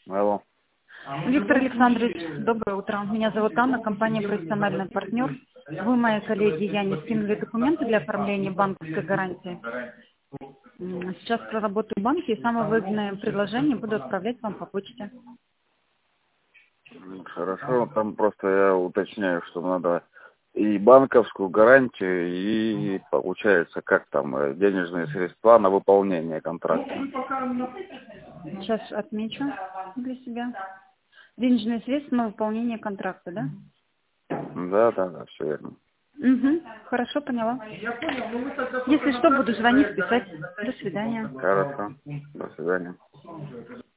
Алло. Виктор Александрович, доброе утро. Меня зовут Анна, компания «Профессиональный партнер». Вы, мои коллеги, Яне, скинули документы для оформления банковской гарантии. Сейчас проработаю в банке и самое выгодное предложение буду отправлять вам по почте. Хорошо, там просто я уточняю, что надо и банковскую гарантию, и получается, как там, денежные средства на выполнение контракта. Сейчас отмечу для себя. Денежные средства на выполнение контракта, да? Да, все верно. Угу, хорошо, поняла. Если что, буду звонить, писать. До свидания. Хорошо, до свидания.